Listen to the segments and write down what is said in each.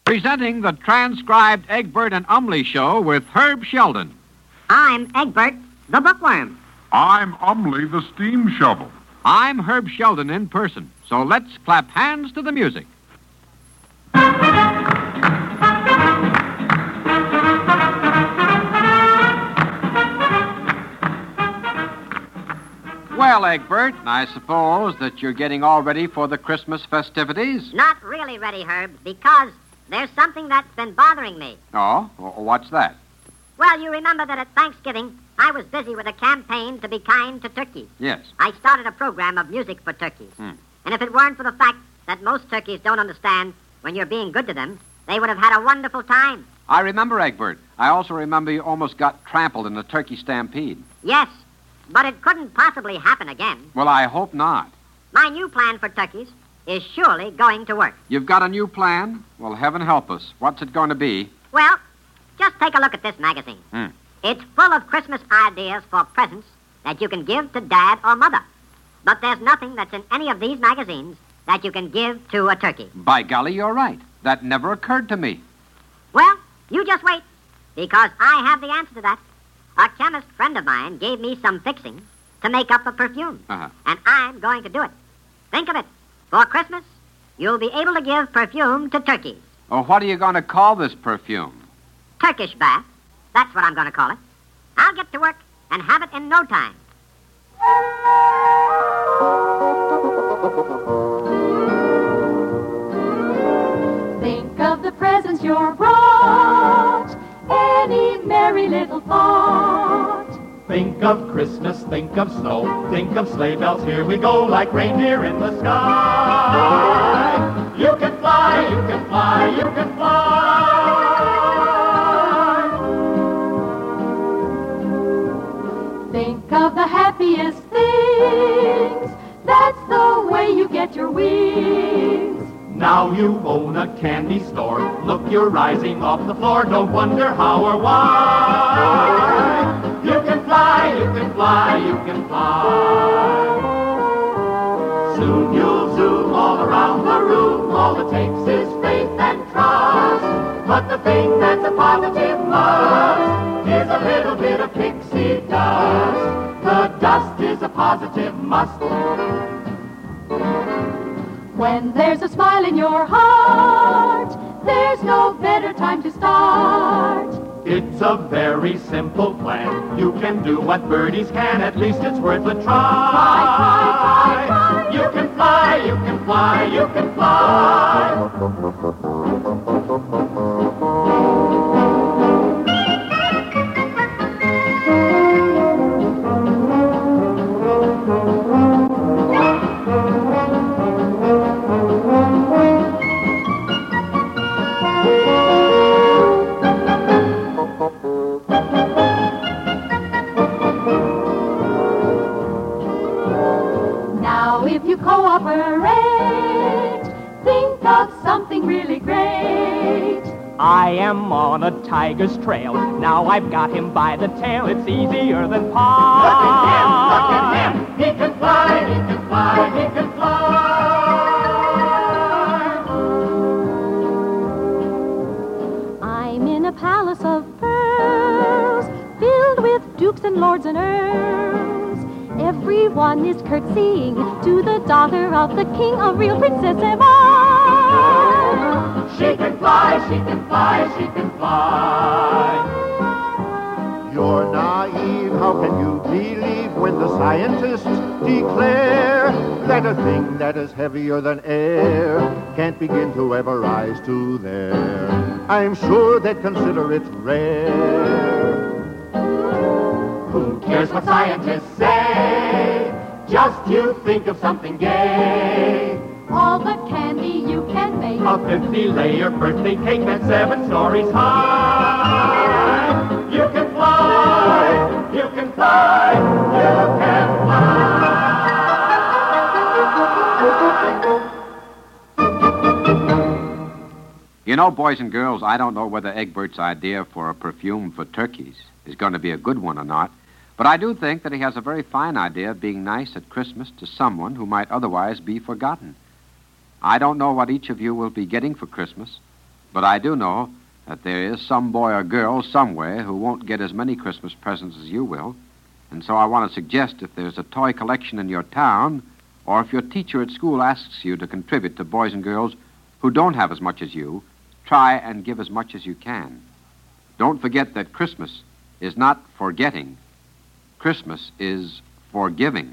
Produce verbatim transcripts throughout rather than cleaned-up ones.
Presenting the transcribed Egbert and Umley Show with Herb Sheldon. I'm Egbert, the bookworm. I'm Umley, the steam shovel. I'm Herb Sheldon in person. So let's clap hands to the music. Well, Egbert, I suppose that you're getting all ready for the Christmas festivities? Not really ready, Herb, because there's something that's been bothering me. Oh? What's that? Well, you remember that at Thanksgiving, I was busy with a campaign to be kind to turkeys. Yes. I started a program of music for turkeys. Hmm. And if it weren't for the fact that most turkeys don't understand when you're being good to them, they would have had a wonderful time. I remember, Egbert. I also remember you almost got trampled in a turkey stampede. Yes, but it couldn't possibly happen again. Well, I hope not. My new plan for turkeys is surely going to work. You've got a new plan? Well, heaven help us. What's it going to be? Well, just take a look at this magazine. Hmm. It's full of Christmas ideas for presents that you can give to Dad or Mother. But there's nothing that's in any of these magazines that you can give to a turkey. By golly, you're right. That never occurred to me. Well, you just wait, because I have the answer to that. A chemist friend of mine gave me some fixings to make up a perfume, Uh-huh. and I'm going to do it. Think of it. For Christmas, you'll be able to give perfume to turkeys. Oh, what are you going to call this perfume? Turkish bath. That's what I'm going to call it. I'll get to work and have it in no time. Think of the presents you're brought, any merry little thought. Think of Christmas, think of snow, think of sleigh bells, here we go, like reindeer in the sky. You can fly, you can fly, you can fly. Think of the happiest things, that's the way you get your wings. Now you own a candy store, look, you're rising off the floor, don't wonder how or why. You can fly, you can fly, you can fly. Soon you'll zoom all around the room, all it takes is faith and trust. But the thing that's a positive must is a little bit of pixie dust. The dust is a positive must. When there's a smile in your heart, there's no better time to start. It's a very simple plan. You can do what birdies can, at least it's worth a try. Try, try, try, try. You can fly, you can fly, you can fly. Now if you cooperate, think of something really great. I am on a tiger's trail. Now I've got him by the tail. It's easier than pie. Look at him, look at him. He can fly, he can fly, he can fly. I'm in a palace of pearls, filled with dukes and lords and earls. Everyone is curtsying to the daughter of the king, a real princess am I. She can fly, she can fly, she can fly. You're naive, how can you believe when the scientists declare that a thing that is heavier than air can't begin to ever rise to there? I'm sure they'd consider it rare. Who cares what scientists say? Just you think of something gay. All the candy you can make. A fifty-layer birthday cake that's seven stories high. You can fly, you can fly, you can fly. You know, boys and girls, I don't know whether Egbert's idea for a perfume for turkeys is going to be a good one or not. But I do think that he has a very fine idea of being nice at Christmas to someone who might otherwise be forgotten. I don't know what each of you will be getting for Christmas, But I do know that there is some boy or girl somewhere who won't get as many Christmas presents as you will. And so I want to suggest if there's a toy collection in your town, or if your teacher at school asks you to contribute to boys and girls who don't have as much as you, try and give as much as you can. Don't forget that Christmas is not forgetting. Christmas is forgiving.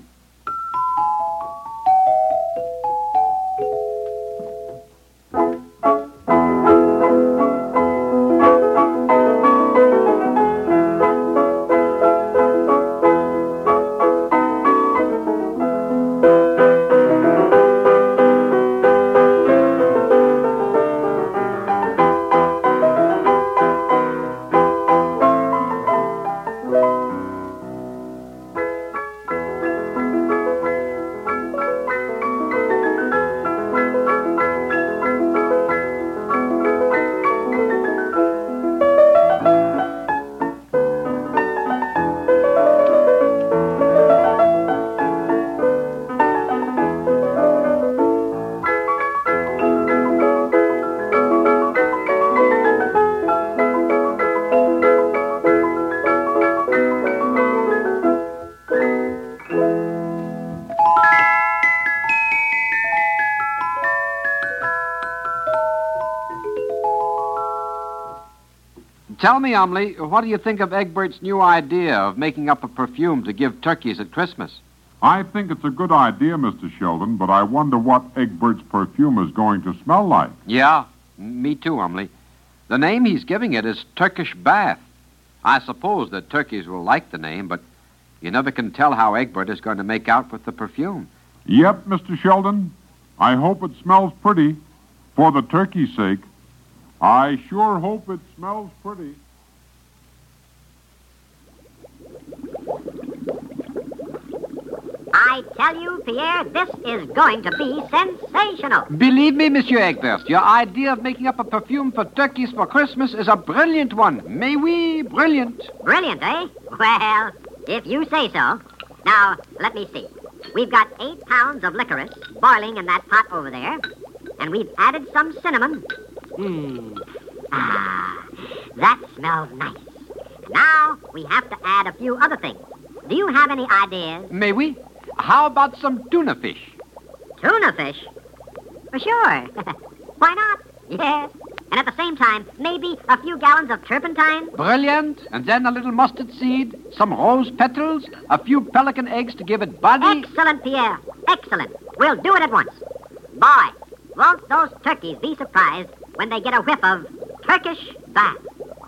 Tell me, Umley, what do you think of Egbert's new idea of making up a perfume to give turkeys at Christmas? I think it's a good idea, Mister Sheldon, but I wonder what Egbert's perfume is going to smell like. Yeah, me too, Umley. The name he's giving it is Turkish Bath. I suppose that turkeys will like the name, but you never can tell how Egbert is going to make out with the perfume. Yep, Mister Sheldon. I hope it smells pretty, for the turkey's sake. I sure hope it smells pretty. I tell you, Pierre, this is going to be sensational. Believe me, Monsieur Egbert, your idea of making up a perfume for turkeys for Christmas is a brilliant one. Mais oui, brilliant. Brilliant, eh? Well, if you say so. Now, let me see. We've got eight pounds of licorice boiling in that pot over there, and we've added some cinnamon. Hmm. Ah, that smells nice. And now we have to add a few other things. Do you have any ideas? Mais oui. How about some tuna fish? Tuna fish? For sure. Why not? Yes. And at the same time, maybe a few gallons of turpentine? Brilliant. And then a little mustard seed, some rose petals, a few pelican eggs to give it body. Excellent, Pierre. Excellent. We'll do it at once. Boy, won't those turkeys be surprised when they get a whiff of Turkish Bath.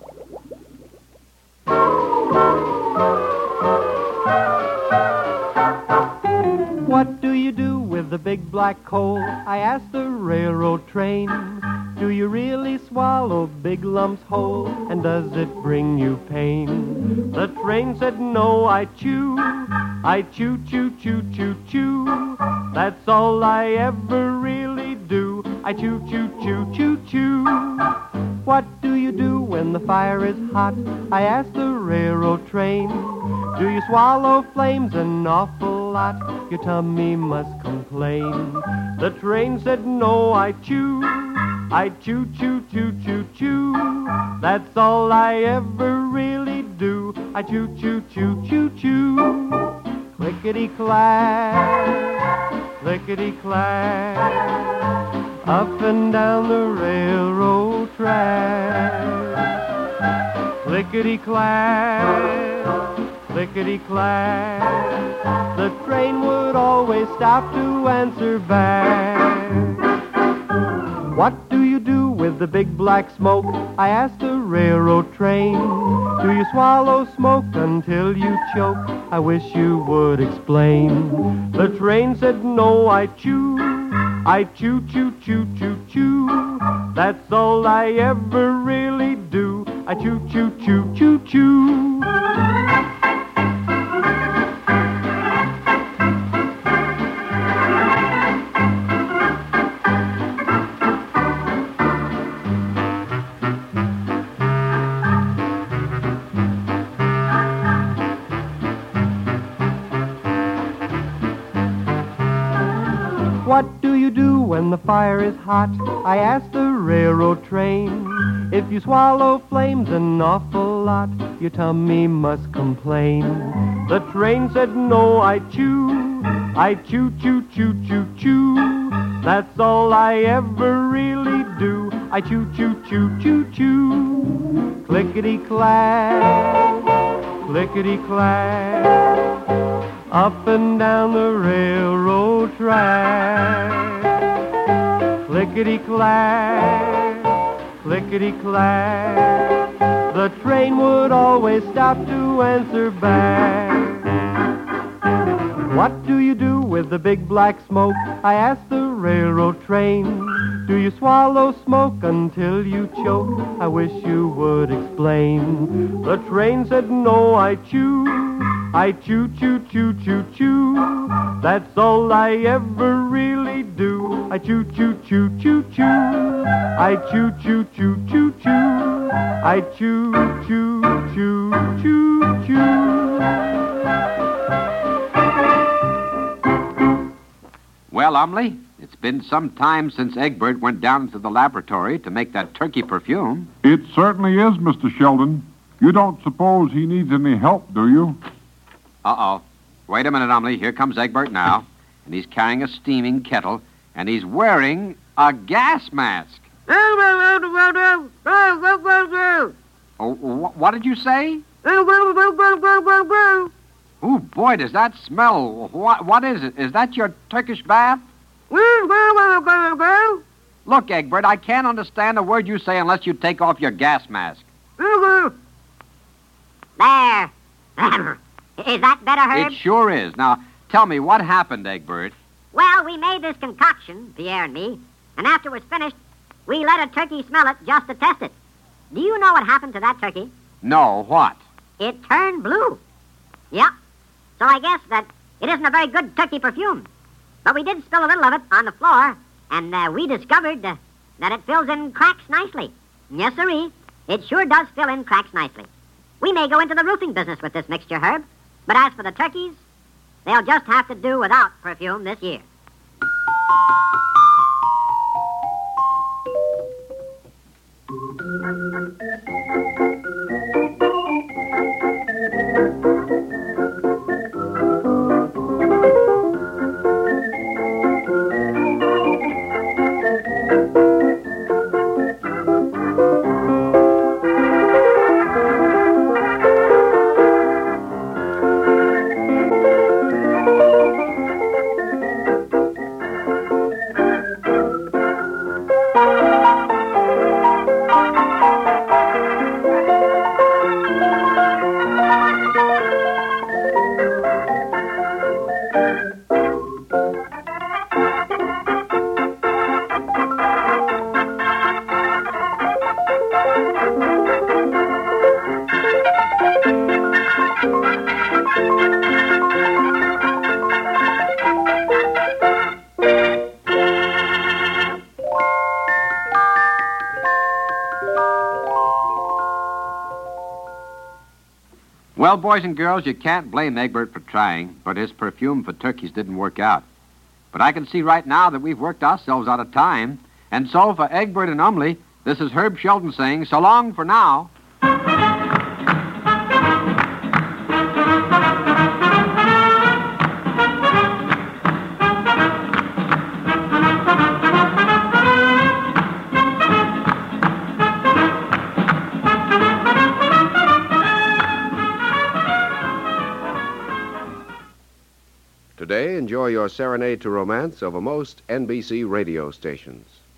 What do you do with the big black coal? I asked the railroad train. Do you really swallow big lumps whole? And does it bring you pain? The train said no, I chew. I chew, chew, chew, chew, chew. That's all I ever really do. I chew, chew, chew, chew, chew. What do you do when the fire is hot? I asked the railroad train. Do you swallow flames an awful lot? Your tummy must complain. The train said no, I chew. I chew, chew, chew, chew, chew. That's all I ever really do. I chew, chew, chew, chew, chew. Clickety-clack, clickety-clack, up and down the railroad track. Clickety-clack, clickety-clack, the train would always stop to answer back. What do you do with the big black smoke? I asked the railroad train. Do you swallow smoke until you choke? I wish you would explain. The train said no, I chew. I chew, chew, chew, chew, chew. That's all I ever really do. I chew, chew, chew, chew, chew. What do you you do when the fire is hot? I asked the railroad train. If you swallow flames an awful lot, your tummy must complain. The train said, no, I chew. I chew, chew, chew, chew, chew. That's all I ever really do. I chew, chew, chew, chew, chew. Clickety-clack, clickety-clack, up and down the railroad track. Clickety-clack, clickety-clack, the train would always stop to answer back. What do you do with the big black smoke? I asked the railroad train. Do you swallow smoke until you choke? I wish you would explain. The train said, no, I chew. I chew, chew, chew, chew, chew. That's all I ever really do. I chew, chew, chew, chew, chew. I chew, chew, chew, chew, chew. I chew, chew, chew, chew, chew. Well, Umley, it's been some time since Egbert went down into the laboratory to make that turkey perfume. It certainly is, Mister Sheldon. You don't suppose he needs any help, do you? Uh-oh. Wait a minute, Umley. Here comes Egbert now. And he's carrying a steaming kettle, and he's wearing a gas mask. Oh, wh- what did you say? Oh, boy, does that smell. What, what is it? Is that your Turkish bath? Look, Egbert, I can't understand a word you say unless you take off your gas mask. There. Is that better, Herb? It sure is. Now, tell me, what happened, Egbert? Well, we made this concoction, Pierre and me, and after it was finished, we let a turkey smell it just to test it. Do you know what happened to that turkey? No, what? It turned blue. Yep. So I guess that it isn't a very good turkey perfume. But we did spill a little of it on the floor, and uh, we discovered uh, that it fills in cracks nicely. Yes, sirree. It sure does fill in cracks nicely. We may go into the roofing business with this mixture, Herb. But as for the turkeys, they'll just have to do without perfume this year. Well, boys and girls, you can't blame Egbert for trying, but his perfume for turkeys didn't work out. But I can see right now that we've worked ourselves out of time. And so for Egbert and Umley, this is Herb Sheldon saying so long for now. Today, enjoy your serenade to romance over most N B C radio stations.